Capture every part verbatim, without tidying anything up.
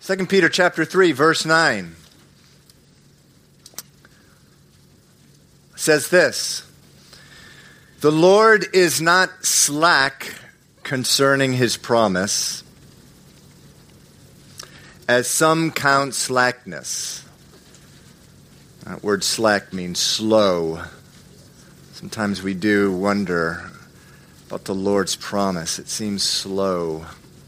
Second Peter chapter three, verse nine says this: "The Lord is not slack concerning his promise, as some count slackness." That word slack means slow. Sometimes we do wonder about the Lord's promise. It seems slow.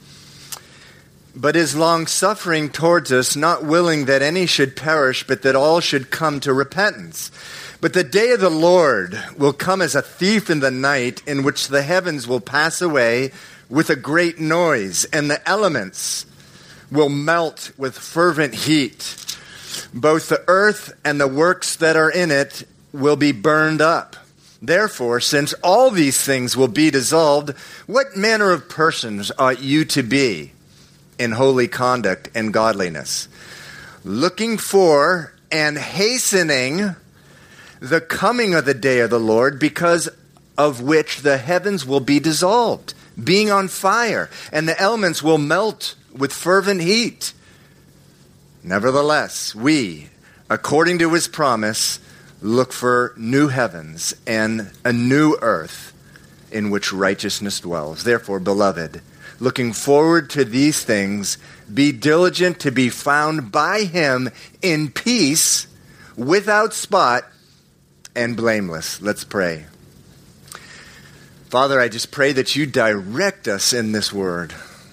"But is long-suffering towards us, not willing that any should perish, but that all should come to repentance. But the day of the Lord will come as a thief in the night, in which the heavens will pass away with a great noise, and the elements will melt with fervent heat. Both the earth and the works that are in it will be burned up. Therefore, since all these things will be dissolved, what manner of persons ought you to be in holy conduct and godliness, looking for and hastening the coming of the day of the Lord, because of which the heavens will be dissolved, being on fire, and the elements will melt with fervent heat. Nevertheless, we, according to his promise, look for new heavens and a new earth in which righteousness dwells. Therefore, beloved, looking forward to these things, be diligent to be found by him in peace, without spot, and blameless." Let's pray. Father, I just pray that you direct us in this word.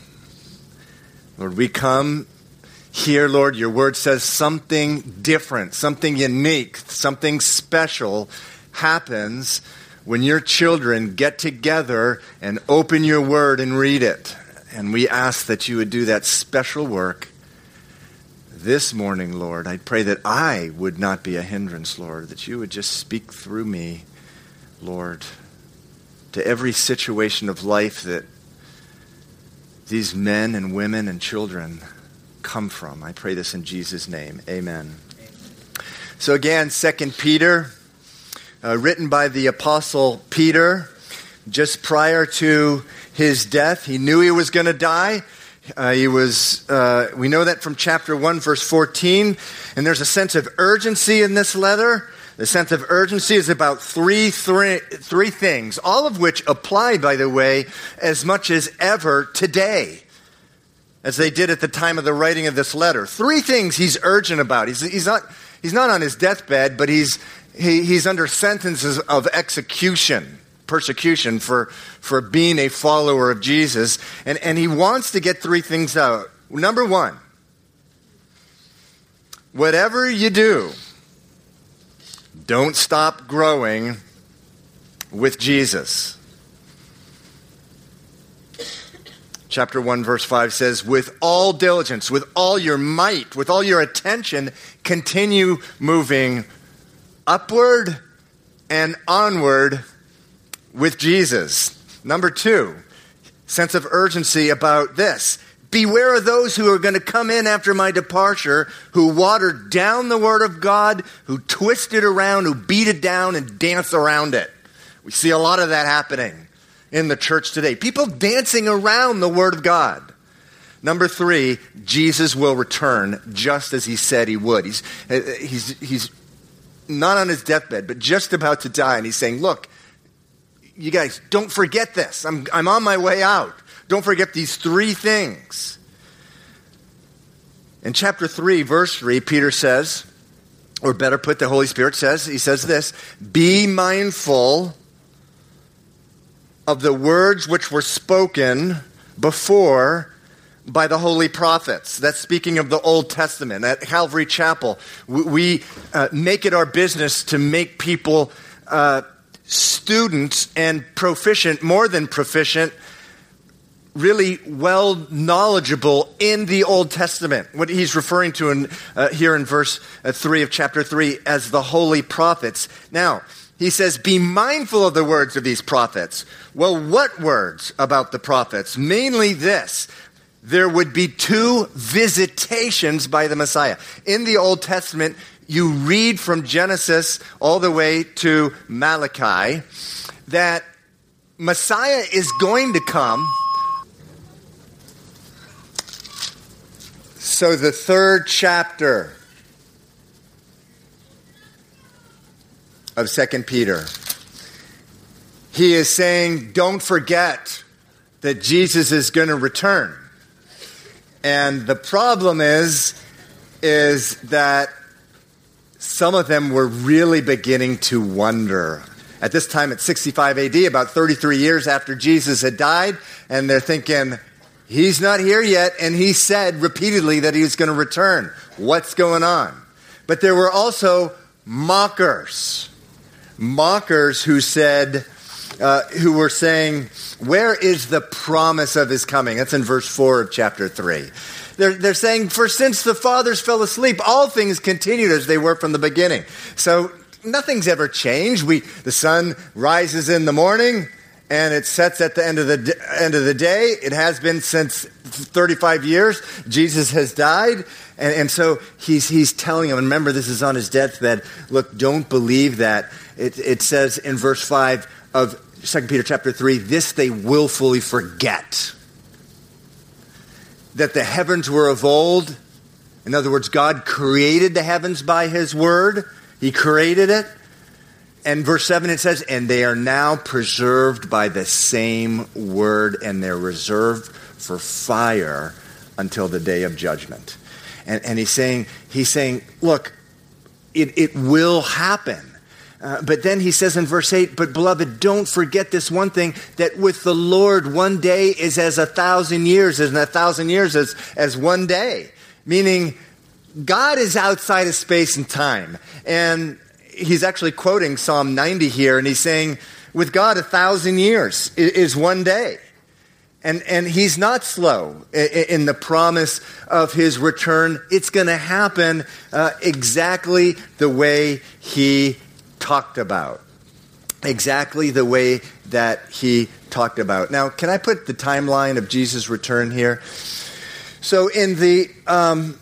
Lord, we come here, Lord, your word says something different, something unique, something special happens when your children get together and open your word and read it. And we ask that you would do that special work this morning, Lord. I pray that I would not be a hindrance, Lord, that you would just speak through me, Lord, to every situation of life that these men and women and children come from. I pray this in Jesus' name. Amen. Amen. So again, Second Peter, uh, written by the Apostle Peter, just prior to his death. He knew he was going to die. Uh, he was. Uh, we know that from chapter one, verse fourteen. And there's a sense of urgency in this letter. The sense of urgency is about three, three, three things, all of which apply, by the way, as much as ever today, as they did at the time of the writing of this letter. Three things he's urgent about. He's, he's not. He's not on his deathbed, but he's he, he's under sentences of execution. Persecution for, for being a follower of Jesus. And, and he wants to get three things out. Number one, whatever you do, don't stop growing with Jesus. Chapter one, verse five says, with all diligence, with all your might, with all your attention, continue moving upward and onward with Jesus. Number two, sense of urgency about this. Beware of those who are going to come in after my departure, who water down the word of God, who twist it around, who beat it down and dance around it. We see a lot of that happening in the church today. People dancing around the word of God. Number three, Jesus will return just as he said he would. He's, he's, he's not on his deathbed, but just about to die. And he's saying, look, you guys, don't forget this. I'm, I'm on my way out. Don't forget these three things. In chapter three, verse three, Peter says, or better put, the Holy Spirit says, he says this, be mindful of the words which were spoken before by the holy prophets. That's speaking of the Old Testament. At Calvary Chapel, we, we uh, make it our business to make people uh, students and proficient, more than proficient, really well knowledgeable in the Old Testament. What he's referring to in, uh, here in verse uh, three of chapter three as the holy prophets. Now, he says, be mindful of the words of these prophets. Well, what words about the prophets? Mainly this. There would be two visitations by the Messiah. In the Old Testament, you read from Genesis all the way to Malachi that Messiah is going to come So the third chapter of Second Peter, he is saying, don't forget that Jesus is going to return. And the problem is, is that some of them were really beginning to wonder. At this time, at sixty-five A D, about thirty-three years after Jesus had died, and they're thinking, he's not here yet, and he said repeatedly that he was going to return. What's going on? But there were also mockers. Mockers who said, uh, who were saying, where is the promise of his coming? That's in verse four of chapter three. They're, they're saying, for since the fathers fell asleep, all things continued as they were from the beginning. So nothing's ever changed. We, the sun rises in the morning and it sets at the end of the end of the day. It has been since thirty-five years. Jesus has died. And, and so he's he's telling them, and remember this is on his deathbed, look, don't believe that. It, it says in verse five of Second Peter chapter three, this they willfully forget. That the heavens were of old. In other words, God created the heavens by his word. He created it. And verse seven, it says, and they are now preserved by the same word, and they're reserved for fire until the day of judgment. And, and he's saying, he's saying, look, it, it will happen. Uh, but then he says in verse eight, but beloved, don't forget this one thing, that with the Lord one day is as a thousand years, and a thousand years as, as one day. Meaning, God is outside of space and time. And he's actually quoting Psalm ninety here, and he's saying, with God, a thousand years is one day. And, and he's not slow in the promise of his return. It's going to happen uh, exactly the way he talked about. Exactly the way that he talked about. Now, can I put the timeline of Jesus' return here? So in the um,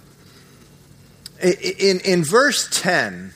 in in verse ten,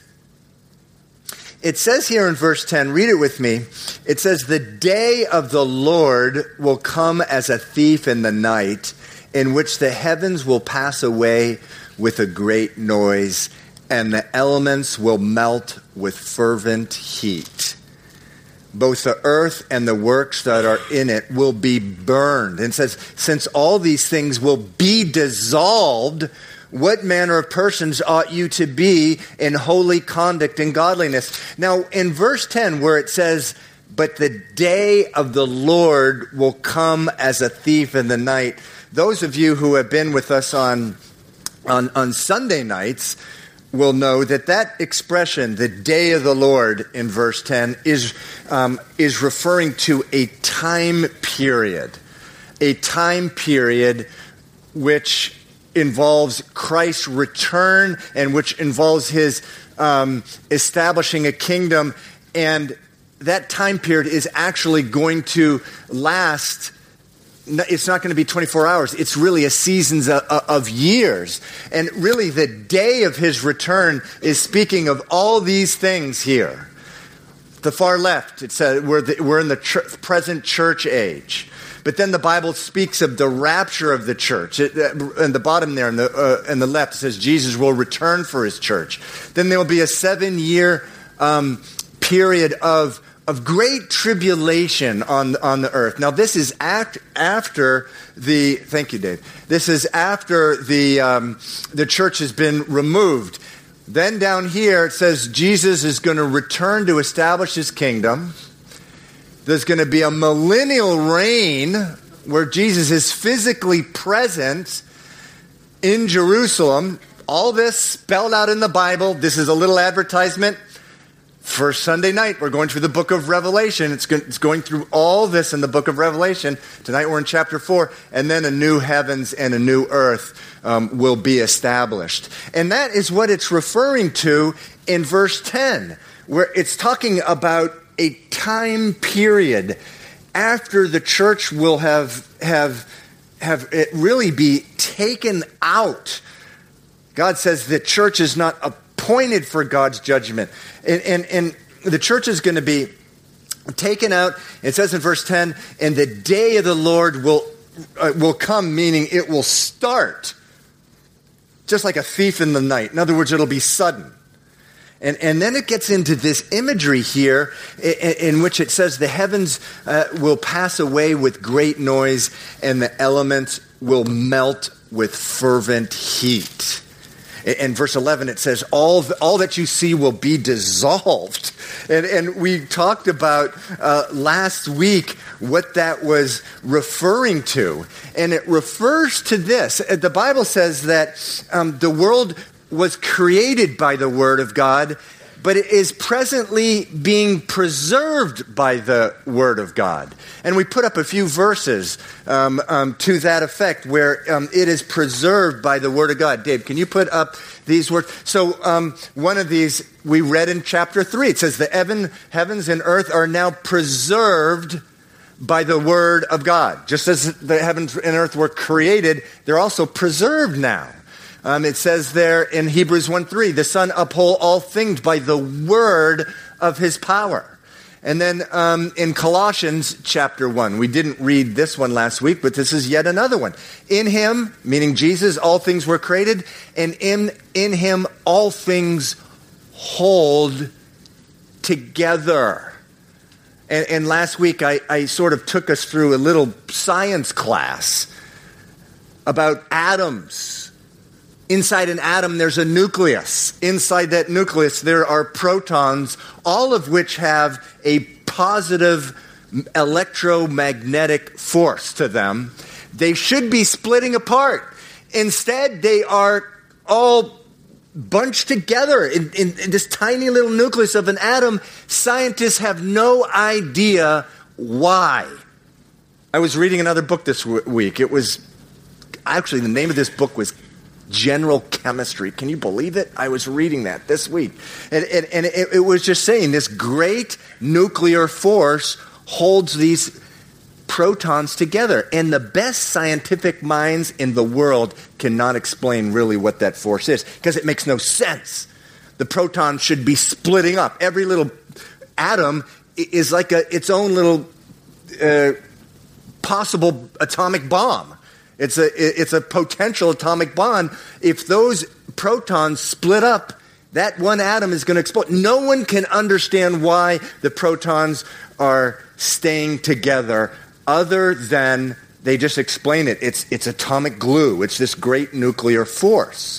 it says here in verse ten, read it with me. It says, the day of the Lord will come as a thief in the night, in which the heavens will pass away with a great noise, and the elements will melt with fervent heat. Both the earth and the works that are in it will be burned. And it says, since all these things will be dissolved, what manner of persons ought you to be in holy conduct and godliness? Now, in verse ten, where it says, but the day of the Lord will come as a thief in the night. Those of you who have been with us on, on, on Sunday nights will know that that expression, the day of the Lord, in verse ten, is, um, is referring to a time period. A time period which involves Christ's return and which involves his um, establishing a kingdom. And that time period is actually going to last. It's not going to be twenty-four hours. It's really a seasons of, of years. And really the day of his return is speaking of all these things here. The far left, it says we're, the, we're in the ch- present church age. But then the Bible speaks of the rapture of the church. It, uh, in the bottom there, in the, uh, in the left, it says Jesus will return for his church. Then there will be a seven-year um, period of of great tribulation on, on the earth. Now, this is act, after the, thank you, Dave. This is after the, um, the church has been removed. Then down here, it says Jesus is going to return to establish his kingdom. There's going to be a millennial reign where Jesus is physically present in Jerusalem. All this spelled out in the Bible. This is a little advertisement. First Sunday night, we're going through the book of Revelation. It's, go- it's going through all this in the book of Revelation. Tonight we're in chapter four. And then a new heavens and a new earth um, will be established. And that is what it's referring to in verse ten, where it's talking about a time period after the church will have, have, have it really be taken out. God says the church is not a appointed for God's judgment. And, and, and the church is going to be taken out. It says in verse ten, and the day of the Lord will, uh, will come, meaning it will start. just like a thief in the night. In other words, it'll be sudden. And, and then it gets into this imagery here in, in which it says the heavens uh, will pass away with great noise and the elements will melt with fervent heat. In verse eleven, it says, all, all that you see will be dissolved. And, and we talked about uh, last week what that was referring to. And it refers to this. The Bible says that um, the world was created by the Word of God, but it is presently being preserved by the Word of God. And we put up a few verses um, um, to that effect where um, it is preserved by the Word of God. Dave, can you put up these words? So um, one of these we read in chapter three. It says, the heaven, heavens and earth are now preserved by the Word of God. Just as the heavens and earth were created, they're also preserved now. Um, it says there in Hebrews one three, the Son uphold all things by the word of his power. And then um, in Colossians chapter one, we didn't read this one last week, but this is yet another one. In him, meaning Jesus, all things were created, and in, in him all things hold together. And, and last week I, I sort of took us through a little science class about atoms. Inside an atom, there's a nucleus. Inside that nucleus, there are protons, all of which have a positive electromagnetic force to them. They should be splitting apart. Instead, they are all bunched together in, in, in this tiny little nucleus of an atom. Scientists have no idea why. I was reading another book this w- week. It was, actually, the name of this book was General Chemistry. Can you believe it? I was reading that this week. And, and, and it, it was just saying this great nuclear force holds these protons together. And the best scientific minds in the world cannot explain really what that force is because it makes no sense. The proton should be splitting up. Every little atom is like a, its own little uh, possible atomic bomb. It's a it's a potential atomic bomb. If those protons split up, that one atom is going to explode. No one can understand why the protons are staying together other than they just explain it. It's it's atomic glue. It's this great nuclear force.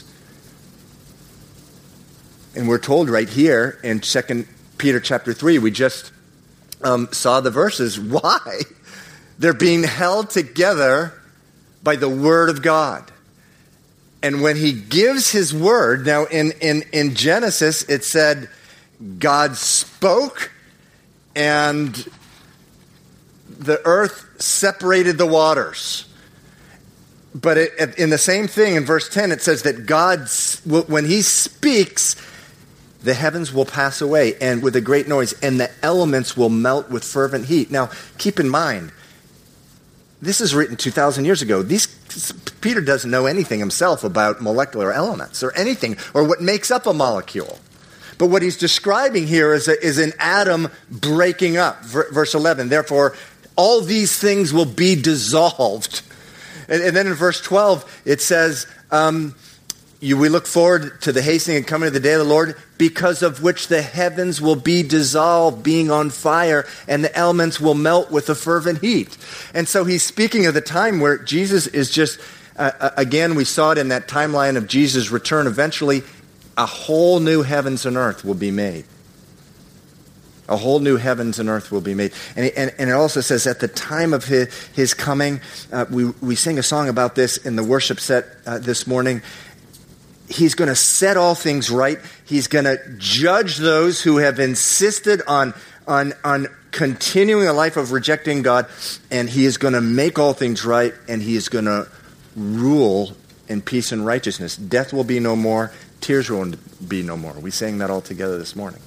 And we're told right here in Second Peter chapter three, we just um, saw the verses. Why? They're being held together by the word of God. And when he gives his word, now in, in, in Genesis it said God spoke and the earth separated the waters. But it, in the same thing in verse ten it says that God, when he speaks, the heavens will pass away and with a great noise and the elements will melt with fervent heat. Now keep in mind, this is written two thousand years ago. These, Peter doesn't know anything himself about molecular elements or anything or what makes up a molecule. But what he's describing here is, a, is an atom breaking up. Verse eleven, therefore, all these things will be dissolved. And, and then in verse twelve, it says, um, you, we look forward to the hastening and coming of the day of the Lord, because of which the heavens will be dissolved, being on fire, and the elements will melt with a fervent heat. And so he's speaking of the time where Jesus is just, uh, again, we saw it in that timeline of Jesus' return. Eventually, a whole new heavens and earth will be made. A whole new heavens and earth will be made. And, and, and it also says at the time of his, his coming, uh, we, we sing a song about this in the worship set uh, this morning. He's going to set all things right. He's going to judge those who have insisted on, on, on continuing a life of rejecting God. And he is going to make all things right. And he is going to rule in peace and righteousness. Death will be no more. Tears will be no more. We sang that all together this morning.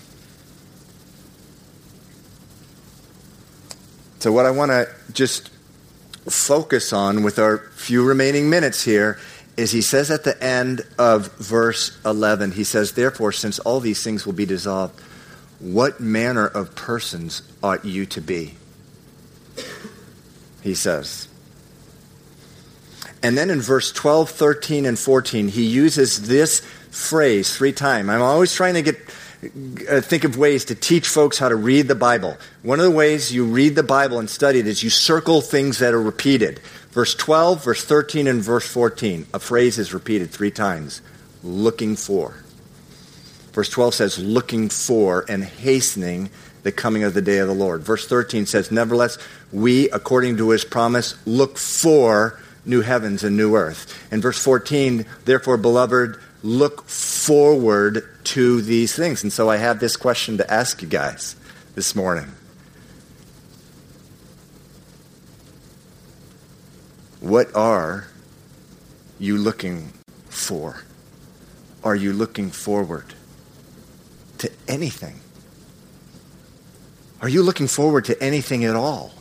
So what I want to just focus on with our few remaining minutes here is he says at the end of verse eleven, he says, therefore, since all these things will be dissolved, what manner of persons ought you to be? He says. And then in verse twelve, thirteen, and fourteen, he uses this phrase three times. I'm always trying to get uh, think of ways to teach folks how to read the Bible. One of the ways you read the Bible and study it is you circle things that are repeated. Verse twelve, verse thirteen, and verse fourteen. A phrase is repeated three times. Looking for. Verse twelve says, looking for and hastening the coming of the day of the Lord. Verse thirteen says, nevertheless, we, according to his promise, look for new heavens and new earth. And verse fourteen, therefore, beloved, look forward to these things. And so I have this question to ask you guys this morning. What are you looking for? Are you looking forward to anything? Are you looking forward to anything at all?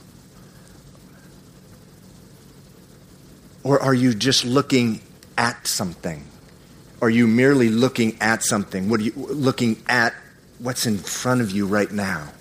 Or are you just looking at something? Are you merely looking at something? What are you looking at? What's in front of you right now?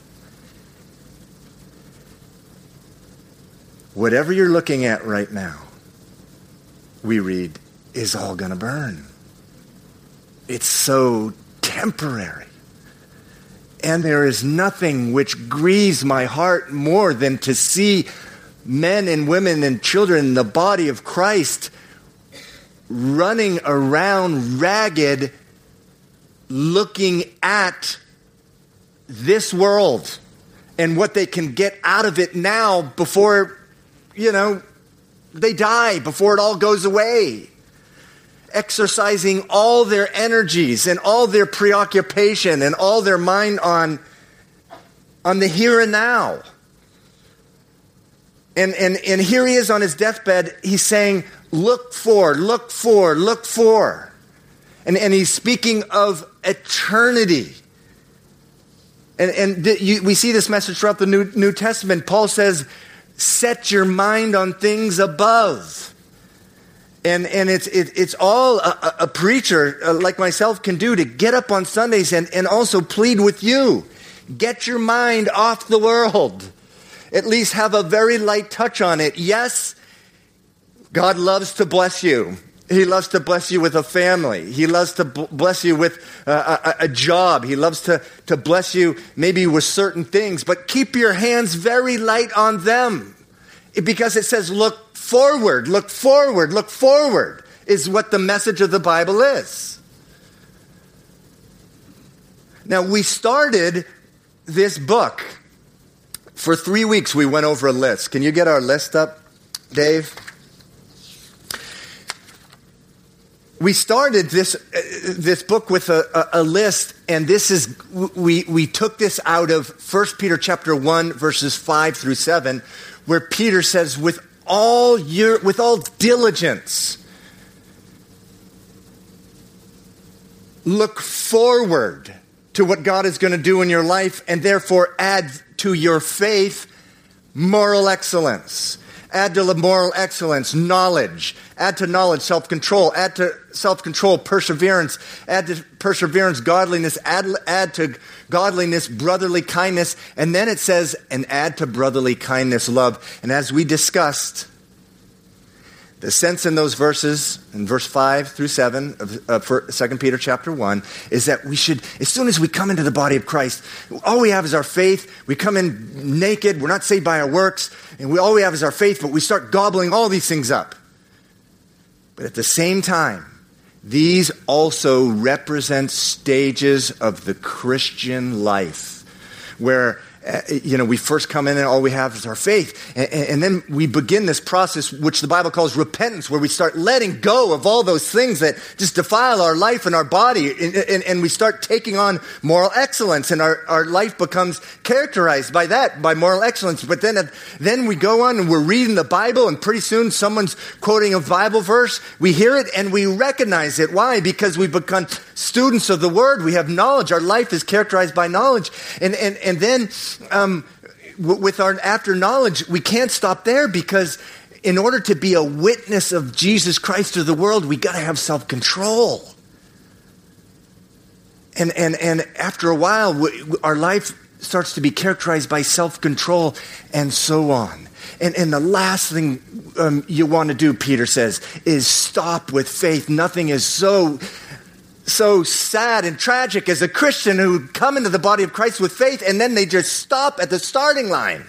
Whatever you're looking at right now, we read, is all going to burn. It's so temporary. And there is nothing which grieves my heart more than to see men and women and children in the body of Christ running around ragged, looking at this world and what they can get out of it now before, you know, they die, before it all goes away. Exercising all their energies and all their preoccupation and all their mind on, on the here and now. And, and, and here he is on his deathbed. He's saying, look for, look for, look for. And, and he's speaking of eternity. And, and th- you, we see this message throughout the New, New Testament. Paul says, set your mind on things above. And and it's it, it's all a, a preacher uh, like myself can do, to get up on Sundays and, and also plead with you. Get your mind off the world. At least have a very light touch on it. Yes, God loves to bless you. He loves to bless you with a family. He loves to b- bless you with uh, a, a job. He loves to, to bless you maybe with certain things. But keep your hands very light on them. Because it says look forward, look forward, look forward is what the message of the Bible is. Now, we started this book. For three weeks, we went over a list. Can you get our list up, Dave? We started this uh, this book with a, a, a list, and this is we we took this out of First Peter chapter one, verses five through seven, where Peter says, with all your with all diligence, look forward to what God is going to do in your life, and therefore add to your faith moral excellence. Add to moral excellence knowledge. Add to knowledge self-control. Add to self-control perseverance. Add to perseverance godliness. Add, add to godliness brotherly kindness. And then it says, and add to brotherly kindness love. And as we discussed, the sense in those verses, in verse five through seven of uh, Second Peter chapter one, is that we should, as soon as we come into the body of Christ, all we have is our faith. We come in naked. We're not saved by our works. And we all we have is our faith, but we start gobbling all these things up. But at the same time, these also represent stages of the Christian life where Uh, you know, we first come in and all we have is our faith. And, and then we begin this process, which the Bible calls repentance, where we start letting go of all those things that just defile our life and our body. And, and, and we start taking on moral excellence, and our, our life becomes characterized by that, by moral excellence. But then, then we go on and we're reading the Bible, and pretty soon someone's quoting a Bible verse. We hear it and we recognize it. Why? Because we've become students of the Word. We have knowledge. Our life is characterized by knowledge. And, and, and then Um, with our after knowledge, we can't stop there, because in order to be a witness of Jesus Christ to the world, we got to have self-control. And and and after a while, we, our life starts to be characterized by self-control, and so on. And, and the last thing um, you want to do, Peter says, is stop with faith. Nothing is so, so sad and tragic as a Christian who come into the body of Christ with faith and then they just stop at the starting line.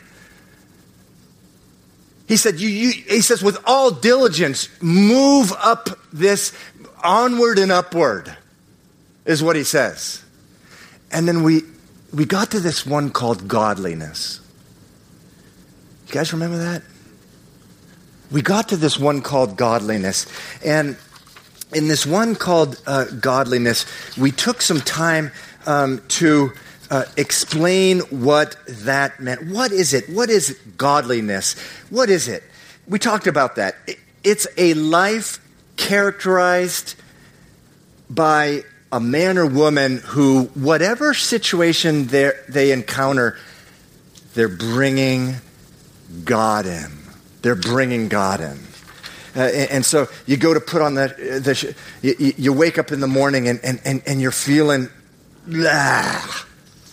He said, you, you, he says, with all diligence, move up this onward and upward, is what he says. And then we we got to this one called godliness. You guys remember that? We got to this one called godliness. And in this one called uh, godliness, we took some time um, to uh, explain what that meant. What is it? What is godliness? What is it? We talked about that. It's a life characterized by a man or woman who, whatever situation they encounter, they're bringing God in. They're bringing God in. Uh, and, and so you go to put on the, the you, you wake up in the morning and, and, and, and you're feeling, ah,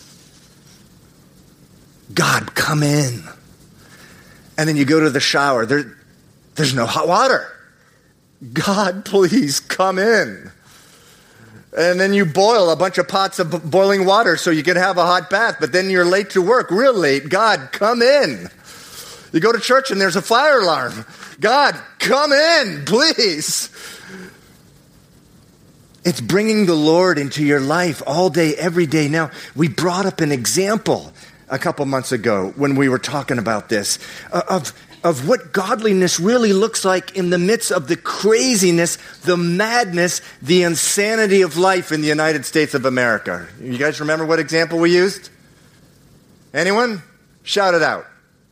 God, come in. And then you go to the shower. There, there's no hot water. God, please come in. And then you boil a bunch of pots of boiling water so you can have a hot bath, but then you're late to work, real late. God, come in. You go to church and there's a fire alarm. God, come in, please. It's bringing the Lord into your life all day, every day. Now, we brought up an example a couple months ago when we were talking about this, uh, of of what godliness really looks like in the midst of the craziness, the madness, the insanity of life in the United States of America. You guys remember what example we used? Anyone? Shout it out.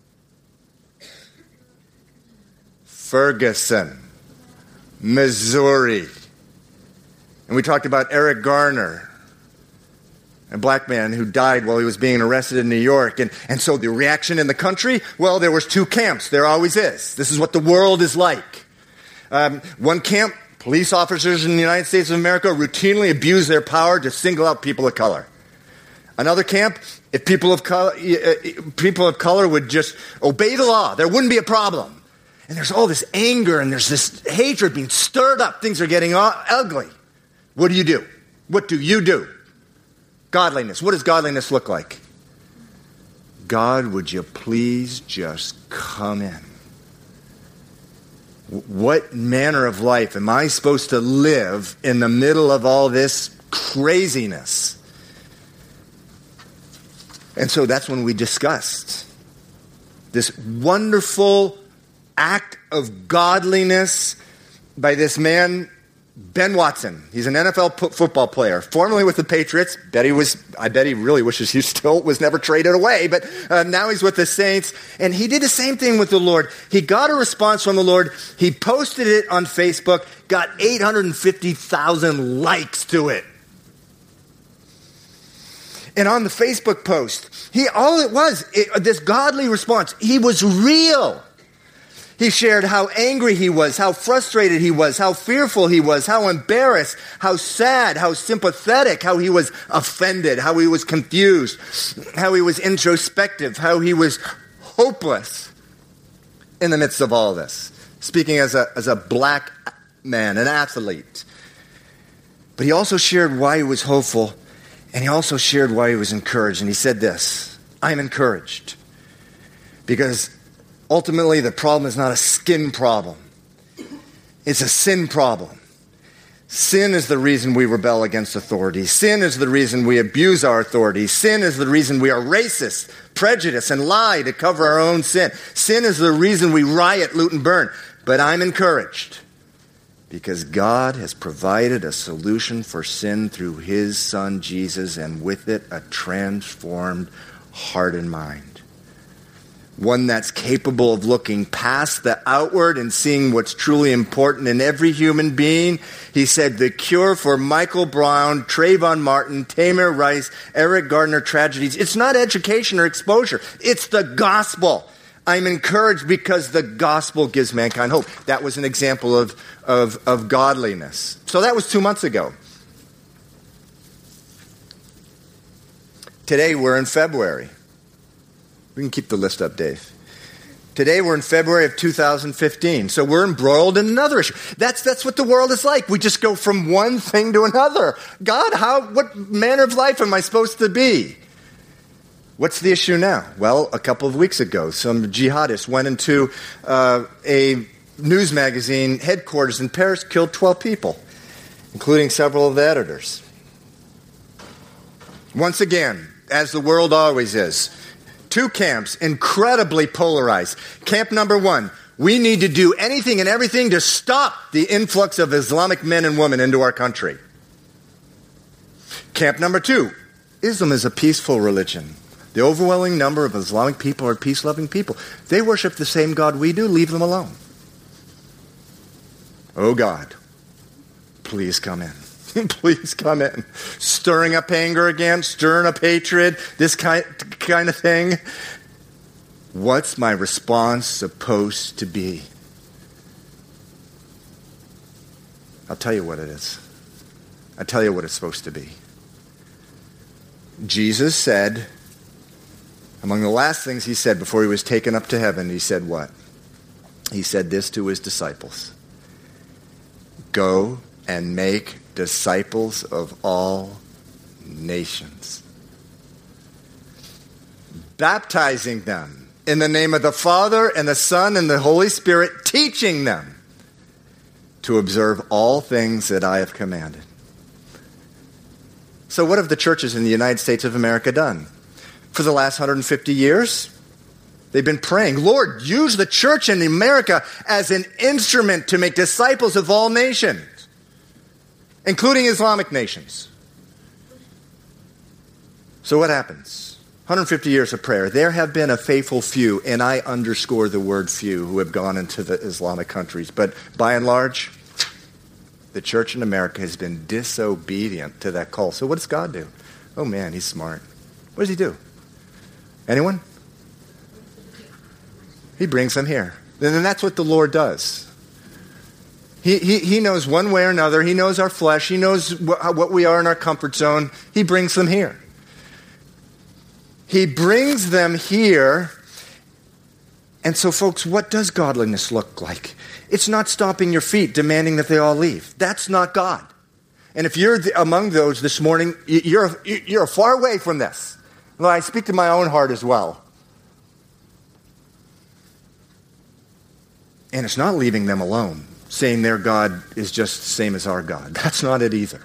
Ferguson, Missouri. And we talked about Eric Garner, a black man who died while he was being arrested in New York. And, and so the reaction in the country, well, there was two camps. There always is. This is what the world is like. Um, one camp, police officers in the United States of America routinely abuse their power to single out people of color. Another camp, if people of color, people of color would just obey the law, there wouldn't be a problem. And there's all this anger and there's this hatred being stirred up. Things are getting ugly. What do you do? What do you do? Godliness. What does godliness look like? God, would you please just come in? What manner of life am I supposed to live in the middle of all this craziness? And so that's when we discussed this wonderful act of godliness by this man, Ben Watson. He's an N F L p- football player, formerly with the Patriots. Bet he was, I bet he really wishes he still was never traded away, but uh, now he's with the Saints. And he did the same thing with the Lord. He got a response from the Lord. He posted it on Facebook, got eight hundred fifty thousand likes to it. And on the Facebook post, he all it was, it, this godly response, he was real. He shared how angry he was, how frustrated he was, how fearful he was, how embarrassed, how sad, how sympathetic, how he was offended, how he was confused, how he was introspective, how he was hopeless in the midst of all this. Speaking as a, as a black man, an athlete. But he also shared why he was hopeful, and he also shared why he was encouraged. And he said this, I'm encouraged because ultimately, the problem is not a skin problem. It's a sin problem. Sin is the reason we rebel against authority. Sin is the reason we abuse our authority. Sin is the reason we are racist, prejudiced, and lie to cover our own sin. Sin is the reason we riot, loot, and burn. But I'm encouraged because God has provided a solution for sin through his Son, Jesus, and with it, a transformed heart and mind. One that's capable of looking past the outward and seeing what's truly important in every human being. He said the cure for Michael Brown, Trayvon Martin, Tamir Rice, Eric Gardner tragedies, it's not education or exposure. It's the gospel. I'm encouraged because the gospel gives mankind hope. That was an example of, of, of godliness. So that was two months ago. Today we're in February. We can keep the list up, Dave. Today we're in February of two thousand fifteen, so we're embroiled in another issue. That's that's what the world is like. We just go from one thing to another. God, how what manner of life am I supposed to be? What's the issue now? Well, a couple of weeks ago, some jihadists went into uh, a news magazine headquarters in Paris, killed twelve people, including several of the editors. Once again, as the world always is, two camps, incredibly polarized. Camp number one, we need to do anything and everything to stop the influx of Islamic men and women into our country. Camp number two, Islam is a peaceful religion. The overwhelming number of Islamic people are peace-loving people. They worship the same God we do. Leave them alone. Oh God, please come in. Please come in. Stirring up anger again, stirring up hatred, this kind, kind of thing. What's my response supposed to be? I'll tell you what it is. I'll tell you what it's supposed to be. Jesus said, among the last things he said before he was taken up to heaven, he said what? He said this to his disciples. Go and make disciples of all nations, baptizing them in the name of the Father and the Son and the Holy Spirit, teaching them to observe all things that I have commanded. So what have the churches in the United States of America done? For the last one hundred fifty years, they've been praying, Lord, use the church in America as an instrument to make disciples of all nations, including Islamic nations. So what happens? one hundred fifty years of prayer. There have been a faithful few, and I underscore the word few, who have gone into the Islamic countries. But by and large, the church in America has been disobedient to that call. So what does God do? Oh man, he's smart. What does he do? Anyone? He brings them here. And that's what the Lord does. He, he, he knows one way or another. He knows our flesh. He knows wh- what we are in our comfort zone. He brings them here. He brings them here. And so, folks, what does godliness look like? It's not stomping your feet, demanding that they all leave. That's not God. And if you're the, among those this morning, you're, you're far away from this. Well, I speak to my own heart as well. And it's not leaving them alone, saying their God is just the same as our God. That's not it either.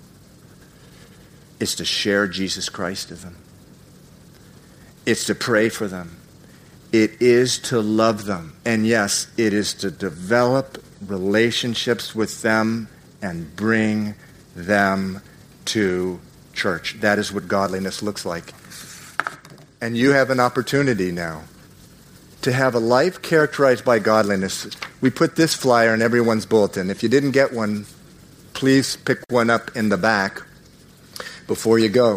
It's to share Jesus Christ with them. It's to pray for them. It is to love them. And yes, it is to develop relationships with them and bring them to church. That is what godliness looks like. And you have an opportunity now to have a life characterized by godliness. We put this flyer in everyone's bulletin. If you didn't get one, please pick one up in the back before you go.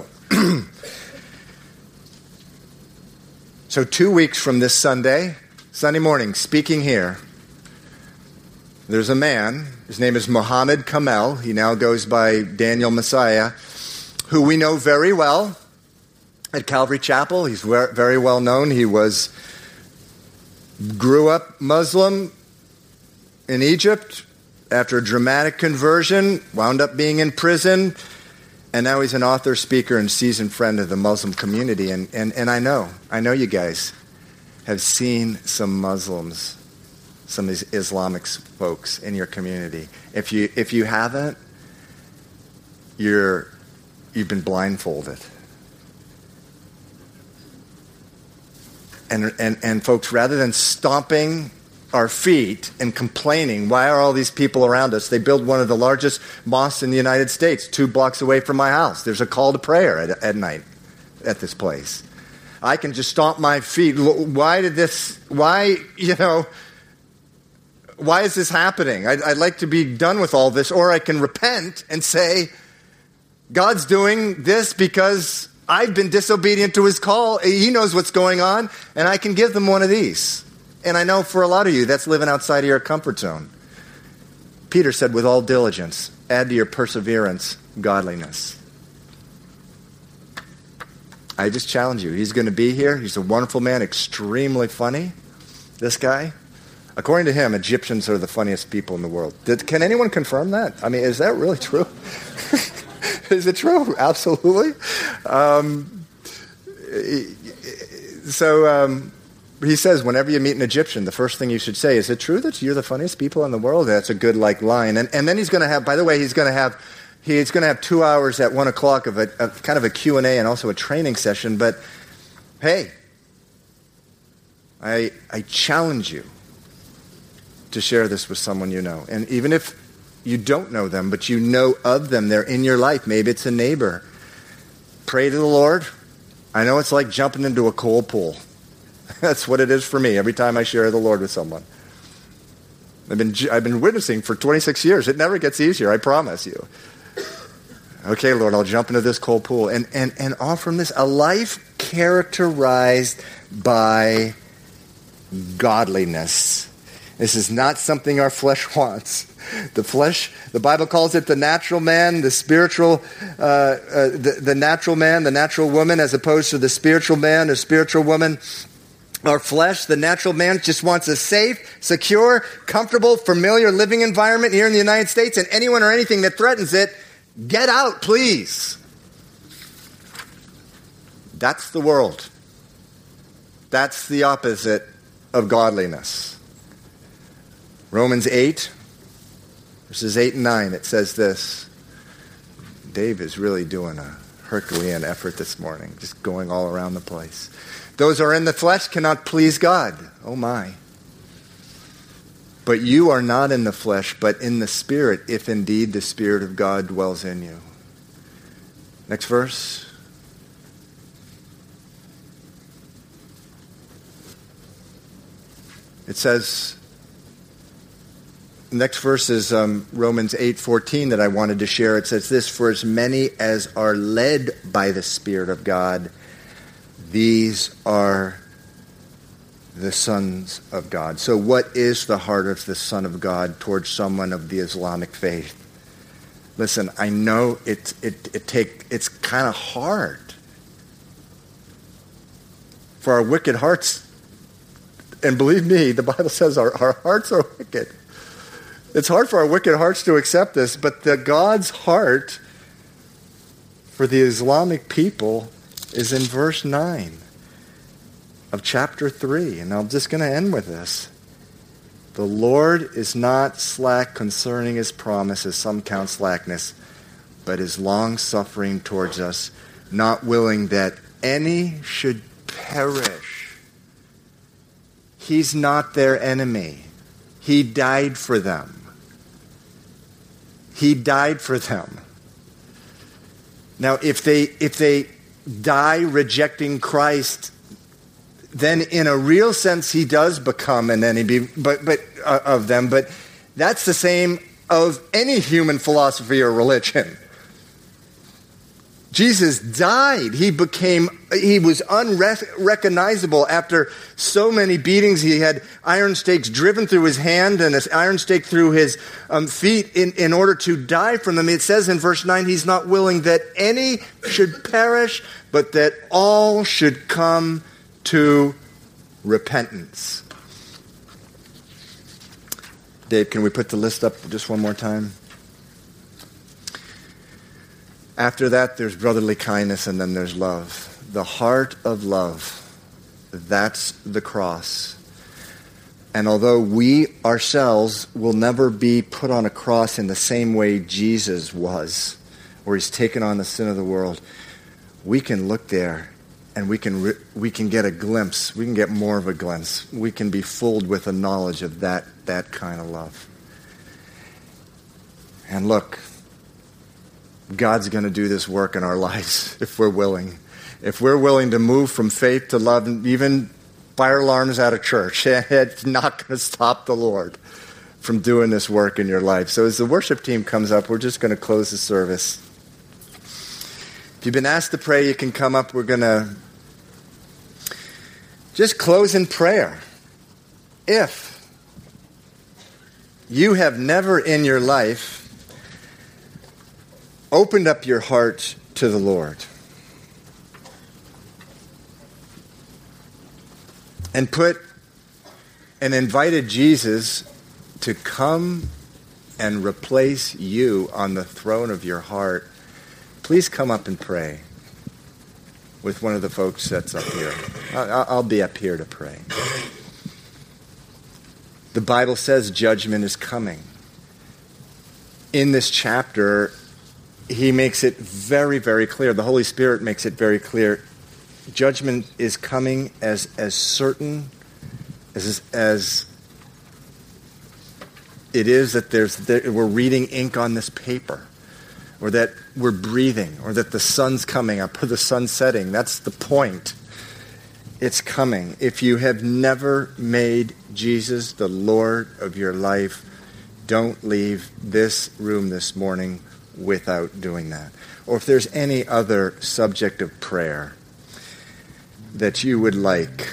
So two weeks from this Sunday, Sunday morning, speaking here, there's a man, his name is Muhammad Kamel, he now goes by Daniel Messiah, who we know very well at Calvary Chapel. He's very well known. He was grew up Muslim in Egypt after a dramatic conversion, wound up being in prison, and now he's an author, speaker, and seasoned friend of the Muslim community. And, and, and I know, I know you guys have seen some Muslims, some of these Islamic folks in your community. If you if you haven't, you're you've been blindfolded. And, and and folks, rather than stomping our feet and complaining, why are all these people around us? They build one of the largest mosques in the United States, two blocks away from my house. There's a call to prayer at, at night at this place. I can just stomp my feet. Why did this, why, you know, why is this happening? I'd, I'd like to be done with all this, or I can repent and say, God's doing this because I've been disobedient to his call. He knows what's going on, and I can give them one of these. And I know for a lot of you, that's living outside of your comfort zone. Peter said, with all diligence, add to your perseverance, godliness. I just challenge you. He's going to be here. He's a wonderful man, extremely funny. this guy, according to him, Egyptians are the funniest people in the world. Did, can anyone confirm that? I mean, is that really true? Is it true? Absolutely. Um, so um, he says, whenever you meet an Egyptian, the first thing you should say, is it true that you're the funniest people in the world? That's a good like line. And, and then he's going to have, by the way, he's going to have He's going to have two hours at one o'clock of a, a kind of a Q and A and also a training session. But hey, I I challenge you to share this with someone you know. And even if you don't know them, but you know of them, they're in your life. Maybe it's a neighbor. Pray to the Lord. I know it's like jumping into a cold pool. That's what it is for me every time I share the Lord with someone. I've been I've been witnessing for twenty-six years. It never gets easier, I promise you. Okay, Lord, I'll jump into this cold pool and, and, and offer him this, a life characterized by godliness. This is not something our flesh wants. The flesh, the Bible calls it the natural man, the spiritual, uh, uh, the, the natural man, the natural woman, as opposed to the spiritual man or spiritual woman. Our flesh, the natural man, just wants a safe, secure, comfortable, familiar living environment here in the United States, and anyone or anything that threatens it, get out, please. That's the world. That's the opposite of godliness. Romans eight, verses eight and nine, it says this. Dave is really doing a Herculean effort this morning, just going all around the place. Those who are in the flesh cannot please God. Oh my. But you are not in the flesh, but in the Spirit, if indeed the Spirit of God dwells in you. Next verse. It says, next verse is um, Romans eight fourteen that I wanted to share. It says this, for as many as are led by the Spirit of God, these are the sons of God. So what is the heart of the Son of God towards someone of the Islamic faith? Listen, I know it, it, it take, it's kind of hard for our wicked hearts. And believe me, the Bible says our, our hearts are wicked. It's hard for our wicked hearts to accept this, but the God's heart for the Islamic people is in verse nine. Of chapter three, and I'm just going to end with this. The Lord is not slack concerning his promise, as some count slackness, but is long-suffering towards us, not willing that any should perish. He's not their enemy. He died for them. He died for them. Now, if they if they die rejecting Christ, then in a real sense he does become an enemy but, but, uh, of them. But that's the same of any human philosophy or religion. Jesus died. He became, he was unrecognizable after so many beatings. He had iron stakes driven through his hand and an iron stake through his um, feet in, in order to die from them. It says in verse nine, he's not willing that any should perish, but that all should come to repentance. Dave, can we put the list up just one more time? After that, there's brotherly kindness, and then there's love. The heart of love, that's the cross. And although we ourselves will never be put on a cross in the same way Jesus was, where he's taken on the sin of the world, we can look there and we can re- we can get a glimpse. We can get more of a glimpse. We can be fooled with a knowledge of that, that kind of love. And look, God's going to do this work in our lives if we're willing. If we're willing to move from faith to love, and even fire alarms out of church, it's not going to stop the Lord from doing this work in your life. So as the worship team comes up, we're just going to close the service. If you've been asked to pray, you can come up. We're going to just close in prayer. If you have never in your life opened up your heart to the Lord and put and invited Jesus to come and replace you on the throne of your heart, please come up and pray with one of the folks that's up here. I'll, I'll be up here to pray. The Bible says judgment is coming. In this chapter, he makes it very, very clear. The Holy Spirit makes it very clear. Judgment is coming as as certain as as it is that there's that we're reading ink on this paper, or that we're breathing, or that the sun's coming up, or the sun's setting. That's the point. It's coming. If you have never made Jesus the Lord of your life, don't leave this room this morning without doing that. Or if there's any other subject of prayer that you would like,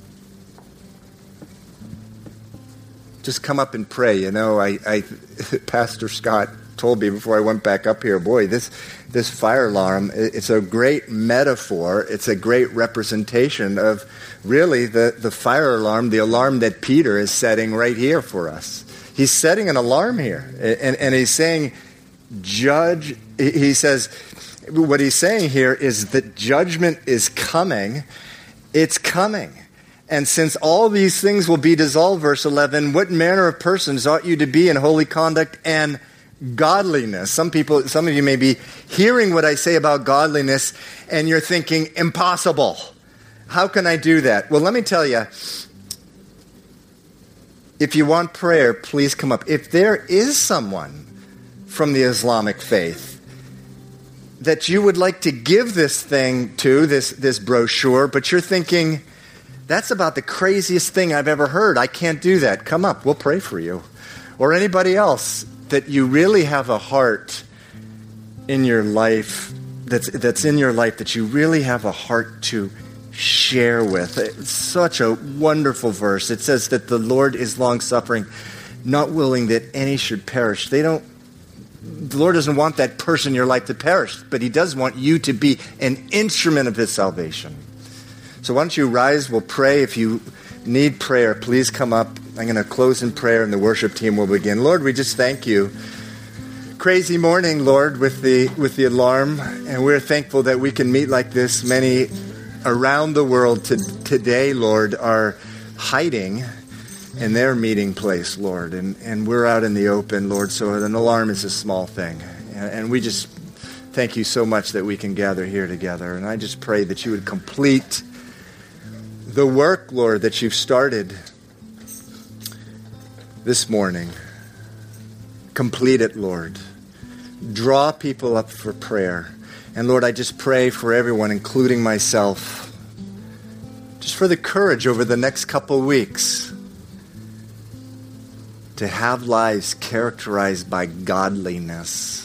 just come up and pray. You know, I, I Pastor Scott told me before I went back up here, boy, this this fire alarm, it's a great metaphor. It's a great representation of really the, the fire alarm, the alarm that Peter is setting right here for us. He's setting an alarm here. And, and he's saying, judge, he says, what he's saying here is that judgment is coming. It's coming. And since all these things will be dissolved, verse eleven, what manner of persons ought you to be in holy conduct and godliness? Some people, some of you may be hearing what I say about godliness and you're thinking, impossible. How can I do that? Well, let me tell you, if you want prayer, please come up. If there is someone from the Islamic faith that you would like to give this thing to, this, this brochure, but you're thinking, that's about the craziest thing I've ever heard. I can't do that. Come up. We'll pray for you. Or anybody else that you really have a heart in your life, that's, that's in your life that you really have a heart to share with. It's such a wonderful verse. It says that the Lord is long-suffering, not willing that any should perish. They don't, the Lord doesn't want that person in your life to perish, but he does want you to be an instrument of his salvation. So why don't you rise, we'll pray. If you need prayer, please come up. I'm going to close in prayer and the worship team will begin. Lord, we just thank you. Crazy morning, Lord, with the with the alarm, and we're thankful that we can meet like this. Many around the world to, today, Lord, are hiding in their meeting place, Lord, and, and we're out in the open, Lord, so an alarm is a small thing. And, and we just thank you so much that we can gather here together. And I just pray that you would complete the work, Lord, that you've started this morning. Complete it, Lord. Draw people up for prayer. And Lord, I just pray for everyone, including myself, just for the courage over the next couple weeks to have lives characterized by godliness,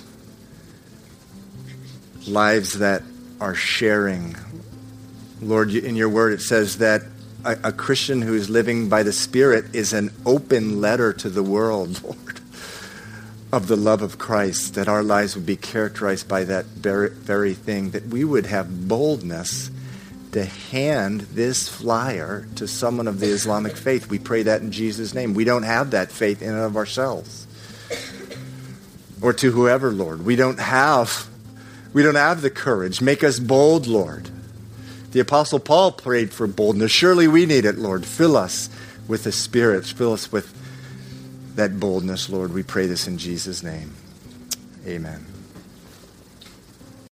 lives that are sharing. Lord, in your word it says that a, a Christian who is living by the Spirit is an open letter to the world, Lord, of the love of Christ, that our lives would be characterized by that very, very thing, that we would have boldness to hand this flyer to someone of the Islamic faith. We pray that in Jesus' name. We don't have that faith in and of ourselves. Or to whoever, Lord. We don't have, we don't have the courage. Make us bold, Lord. The Apostle Paul prayed for boldness. Surely we need it, Lord. Fill us with the Spirit. Fill us with that boldness, Lord. We pray this in Jesus' name. Amen.